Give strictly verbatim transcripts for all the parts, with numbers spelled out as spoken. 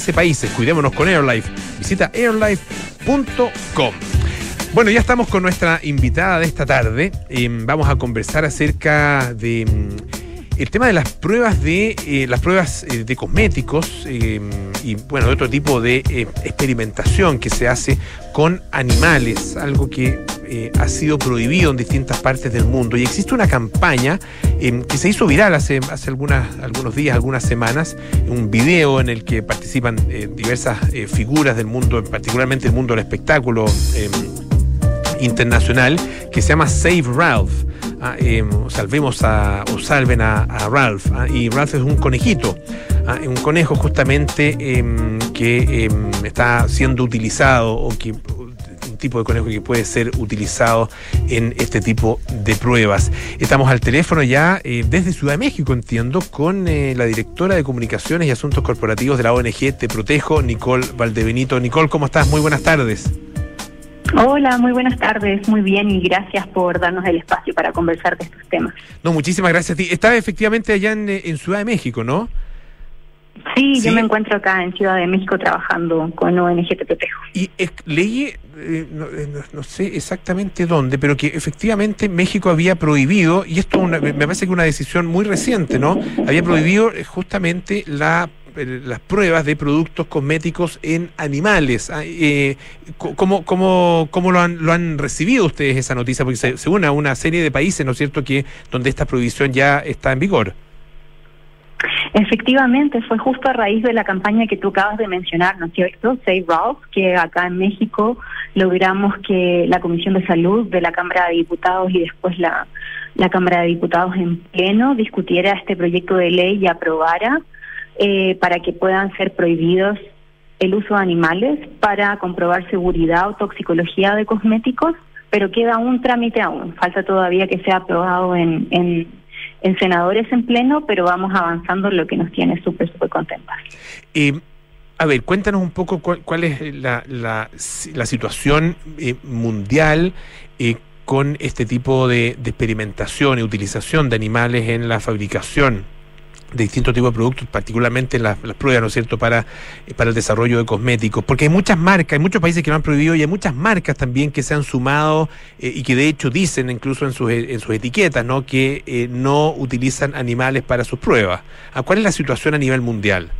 trece países. Cuidémonos con AirLife. Visita airlife punto com. Bueno, ya estamos con nuestra invitada de esta tarde. Eh, vamos a conversar acerca de mm, el tema de las pruebas de eh, las pruebas eh, de cosméticos eh, y bueno, de otro tipo de eh, experimentación que se hace con animales, algo que eh, ha sido prohibido en distintas partes del mundo. Y existe una campaña eh, que se hizo viral hace, hace algunas, algunos días, algunas semanas, un video en el que participan eh, diversas eh, figuras del mundo, particularmente el mundo del espectáculo eh, internacional, que se llama Save Ralph. Ah, eh, salvemos a, o salven a, a Ralph. Ah, y Ralph es un conejito, ah, un conejo justamente eh, que eh, está siendo utilizado, o que un tipo de conejo que puede ser utilizado en este tipo de pruebas. Estamos al teléfono ya eh, desde Ciudad de México, entiendo, con eh, la directora de Comunicaciones y Asuntos Corporativos de la O N G Te Protejo, Nicole Valdebenito. Nicole, ¿cómo estás? Muy buenas tardes. Hola, muy buenas tardes, muy bien, y gracias por darnos el espacio para conversar de estos temas. No, muchísimas gracias a ti. Estás efectivamente allá en, en Ciudad de México, ¿no? Sí, ¿Sí? Yo me encuentro acá en Ciudad de México trabajando con O N G Te Protejo. Y eh, leí, eh, no, eh, no, no sé exactamente dónde, pero que efectivamente México había prohibido, y esto una, me parece que una decisión muy reciente, ¿no? Había prohibido eh, justamente la las pruebas de productos cosméticos en animales. Eh, ¿Cómo, cómo, cómo lo, han, lo han recibido ustedes esa noticia? Porque se, se une a una serie de países, ¿no es cierto?, que donde esta prohibición ya está en vigor. Efectivamente, fue justo a raíz de la campaña que tú acabas de mencionar, ¿no es cierto? Save Ralph, que acá en México logramos que la Comisión de Salud de la Cámara de Diputados y después la, la Cámara de Diputados en pleno discutiera este proyecto de ley y aprobara Eh, para que puedan ser prohibidos el uso de animales para comprobar seguridad o toxicología de cosméticos, pero queda un trámite aún. Falta todavía que sea aprobado en, en, en senadores en pleno, pero vamos avanzando en lo que nos tiene súper, súper contentas. Eh, a ver, cuéntanos un poco cuál, cuál es la, la, la situación eh, mundial eh, con este tipo de, de experimentación y utilización de animales en la fabricación de distintos tipos de productos, particularmente las, las pruebas, ¿no es cierto?, para, para el desarrollo de cosméticos, porque hay muchas marcas, hay muchos países que lo han prohibido y hay muchas marcas también que se han sumado eh, y que de hecho dicen incluso en sus, en sus etiquetas, ¿no?, que eh, no utilizan animales para sus pruebas. ¿Cuál es la situación a nivel mundial?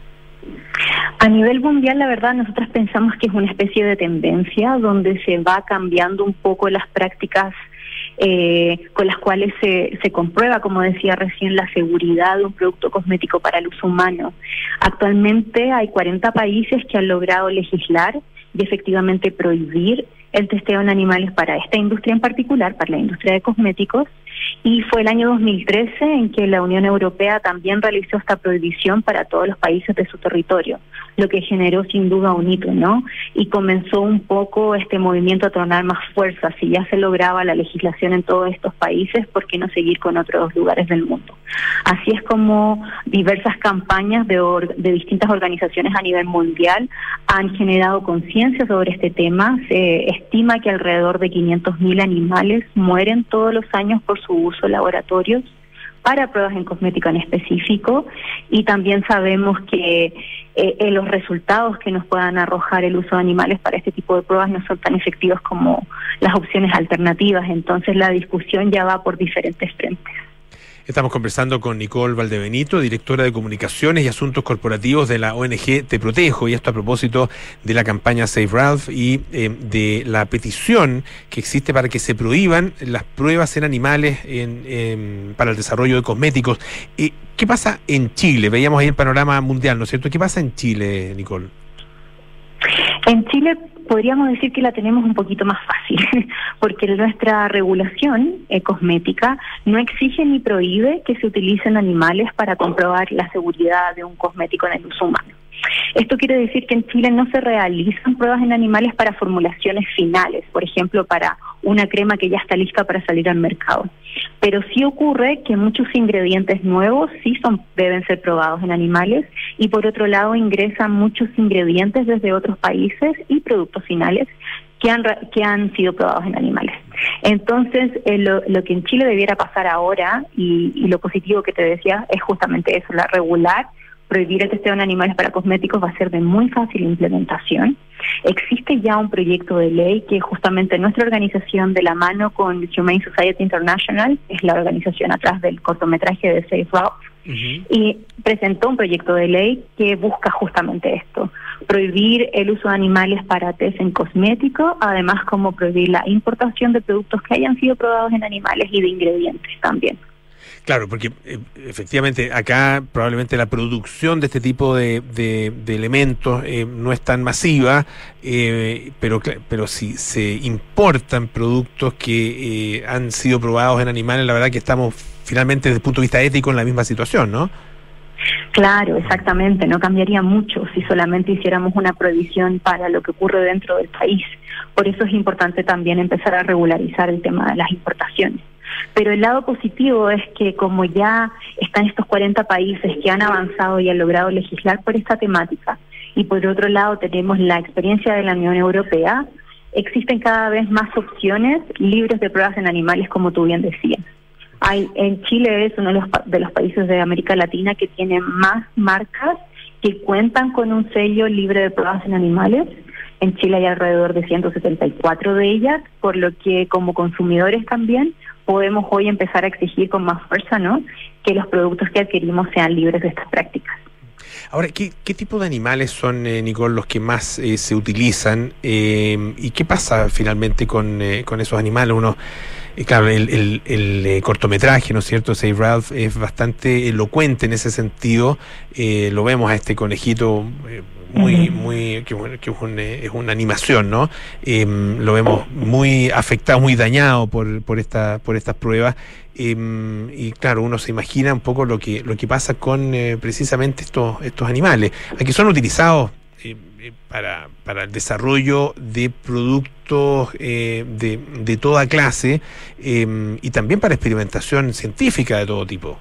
A nivel mundial, la verdad, nosotros pensamos que es una especie de tendencia donde se va cambiando un poco las prácticas Eh, con las cuales se, se comprueba, como decía recién, la seguridad de un producto cosmético para el uso humano. Actualmente hay cuarenta países que han logrado legislar y efectivamente prohibir el testeo en animales para esta industria en particular, para la industria de cosméticos, y fue el año dos mil trece en que la Unión Europea también realizó esta prohibición para todos los países de su territorio, lo que generó sin duda un hito, ¿no? Y comenzó un poco este movimiento a tomar más fuerza. Si ya se lograba la legislación en todos estos países, ¿por qué no seguir con otros lugares del mundo? Así es como diversas campañas de, or- de distintas organizaciones a nivel mundial han generado conciencia sobre este tema. Se estima que alrededor de quinientos mil animales mueren todos los años por su uso en laboratorios para pruebas en cosmética en específico, y también sabemos que eh, eh, los resultados que nos puedan arrojar el uso de animales para este tipo de pruebas no son tan efectivos como las opciones alternativas. Entonces la discusión ya va por diferentes frentes. Estamos conversando con Nicole Valdebenito, directora de Comunicaciones y Asuntos Corporativos de la O N G Te Protejo, y esto a propósito de la campaña Save Ralph y eh, de la petición que existe para que se prohíban las pruebas en animales en, en, para el desarrollo de cosméticos. Eh, ¿Qué pasa en Chile? Veíamos ahí el panorama mundial, ¿no es cierto? ¿Qué pasa en Chile, Nicole? En Chile podríamos decir que la tenemos un poquito más fácil, porque nuestra regulación eh, cosmética no exige ni prohíbe que se utilicen animales para comprobar la seguridad de un cosmético en el uso humano. Esto quiere decir que en Chile no se realizan pruebas en animales para formulaciones finales, por ejemplo, para una crema que ya está lista para salir al mercado. Pero sí ocurre que muchos ingredientes nuevos sí son deben ser probados en animales, y por otro lado ingresan muchos ingredientes desde otros países y productos finales que han que han sido probados en animales. Entonces, eh, lo, lo que en Chile debiera pasar ahora, y, y lo positivo que te decía, es justamente eso, la regular prohibir el testeo en animales para cosméticos va a ser de muy fácil implementación. Existe ya un proyecto de ley que justamente nuestra organización, de la mano con Humane Society International, es la organización atrás del cortometraje de Safe Routes, uh-huh. y presentó un proyecto de ley que busca justamente esto: prohibir el uso de animales para test en cosméticos, además como prohibir la importación de productos que hayan sido probados en animales y de ingredientes también. Claro, porque eh, efectivamente acá probablemente la producción de este tipo de, de, de elementos eh, no es tan masiva, eh, pero pero si se importan productos que eh, han sido probados en animales, la verdad que estamos finalmente desde el punto de vista ético en la misma situación, ¿no? Claro, exactamente. No cambiaría mucho si solamente hiciéramos una prohibición para lo que ocurre dentro del país. Por eso es importante también empezar a regularizar el tema de las importaciones. Pero el lado positivo es que como ya están estos cuarenta países que han avanzado y han logrado legislar por esta temática, y por otro lado tenemos la experiencia de la Unión Europea, existen cada vez más opciones libres de pruebas en animales, como tú bien decías. Hay, en Chile es uno de los, de los países de América Latina que tiene más marcas que cuentan con un sello libre de pruebas en animales. En Chile hay alrededor de ciento setenta y cuatro de ellas, por lo que como consumidores también podemos hoy empezar a exigir con más fuerza, ¿no?, que los productos que adquirimos sean libres de estas prácticas. Ahora, ¿qué, qué tipo de animales son, eh, Nicole, los que más eh, se utilizan? Eh, ¿Y qué pasa finalmente con, eh, con esos animales? Uno, eh, claro, el, el, el eh, cortometraje, ¿no es cierto?, Save Ralph, es bastante elocuente en ese sentido. Eh, lo vemos a este conejito eh, muy, muy, que, que es, un, es una animación, ¿no? Eh, lo vemos muy afectado, muy dañado por, por esta, por estas pruebas. Eh, y claro, uno se imagina un poco lo que, lo que pasa con eh, precisamente estos, estos animales, que son utilizados eh, para, para el desarrollo de productos eh, de, de toda clase, eh, y también para experimentación científica de todo tipo.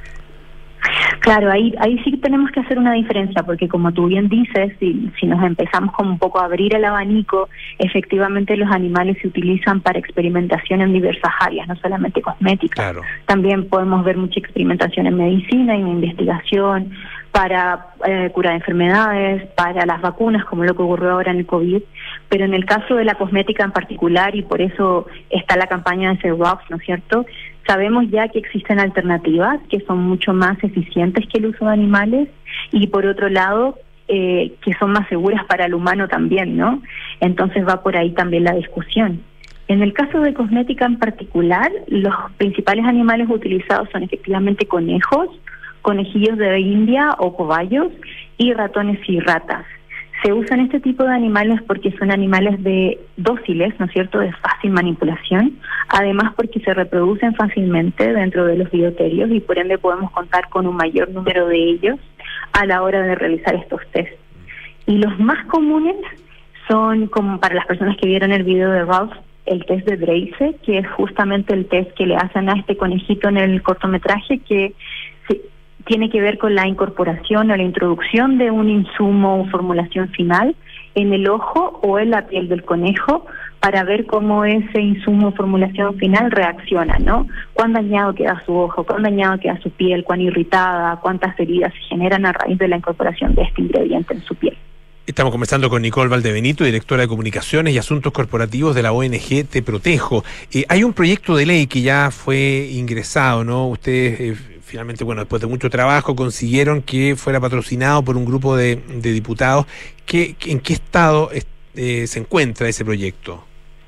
Claro, ahí ahí sí tenemos que hacer una diferencia, porque como tú bien dices, si, si nos empezamos como un poco a abrir el abanico, efectivamente los animales se utilizan para experimentación en diversas áreas, no solamente cosmética. Claro. También podemos ver mucha experimentación en medicina, en investigación, para eh, curar enfermedades, para las vacunas, como lo que ocurrió ahora en el COVID. Pero en el caso de la cosmética en particular, y por eso está la campaña de Save Ralph, ¿no es cierto?, sabemos ya que existen alternativas que son mucho más eficientes que el uso de animales, y por otro lado, eh, que son más seguras para el humano también, ¿no? Entonces va por ahí también la discusión. En el caso de cosmética en particular, los principales animales utilizados son efectivamente conejos, conejillos de India o cobayos, y ratones y ratas. Se usan este tipo de animales porque son animales de dóciles, ¿no es cierto?, de fácil manipulación, además porque se reproducen fácilmente dentro de los bioterios y por ende podemos contar con un mayor número de ellos a la hora de realizar estos test. Y los más comunes son, como para las personas que vieron el video de Ralph, el test de Brace, que es justamente el test que le hacen a este conejito en el cortometraje, que se tiene que ver con la incorporación o la introducción de un insumo o formulación final en el ojo o en la piel del conejo para ver cómo ese insumo o formulación final reacciona, ¿no? Cuán dañado queda su ojo, cuán dañado queda su piel, cuán irritada, cuántas heridas se generan a raíz de la incorporación de este ingrediente en su piel. Estamos conversando con Nicole Valdebenito, directora de Comunicaciones y Asuntos Corporativos de la O N G Te Protejo. Eh, hay un proyecto de ley que ya fue ingresado, ¿no? Ustedes eh, finalmente, bueno, después de mucho trabajo, consiguieron que fuera patrocinado por un grupo de, de diputados. ¿Qué, ¿En qué estado eh, se encuentra ese proyecto?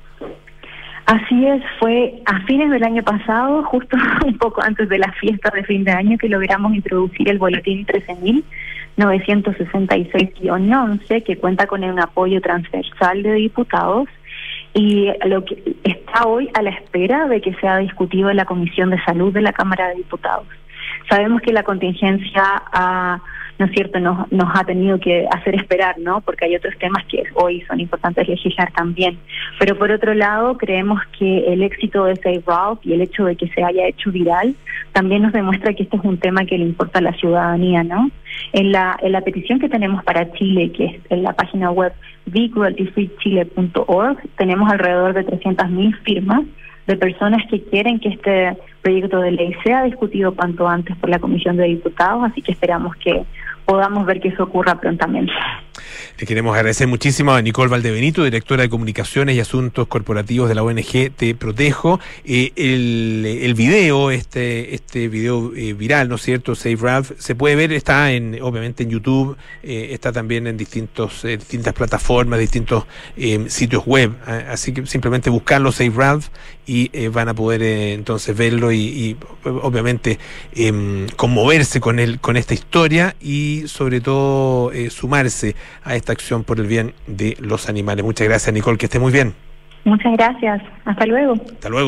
Así es, fue a fines del año pasado, justo un poco antes de las fiestas de fin de año, que logramos introducir el boletín trece mil novecientos sesenta y seis guion once, que cuenta con un apoyo transversal de diputados, y lo que está hoy a la espera de que sea discutido en la Comisión de Salud de la Cámara de Diputados. Sabemos que la contingencia ha, ¿no es cierto?, nos, nos ha tenido que hacer esperar, ¿no?, porque hay otros temas que hoy son importantes legislar también. Pero por otro lado, creemos que el éxito de Save Ralph y el hecho de que se haya hecho viral también nos demuestra que este es un tema que le importa a la ciudadanía, ¿no? En la, en la petición que tenemos para Chile, que es en la página web be cruelty free chile punto org, tenemos alrededor de trescientas mil firmas de personas que quieren que este proyecto de ley sea discutido cuanto antes por la Comisión de Diputados, así que esperamos que podamos ver que eso ocurra prontamente. Le queremos agradecer muchísimo a Nicole Valdebenito, directora de Comunicaciones y Asuntos Corporativos de la O N G Te Protejo. Eh, el, el video, este este video eh, viral, ¿no es cierto? Save Ralph, se puede ver, está en obviamente en YouTube, eh, está también en distintos eh, distintas plataformas, distintos eh, sitios web. Eh, así que simplemente buscarlo, Save Ralph, y eh, van a poder eh, entonces verlo y, y obviamente eh, conmoverse con el, con esta historia y sobre todo eh, sumarse a esta acción por el bien de los animales. Muchas gracias, Nicole, que esté muy bien. Muchas gracias. Hasta luego. Hasta luego.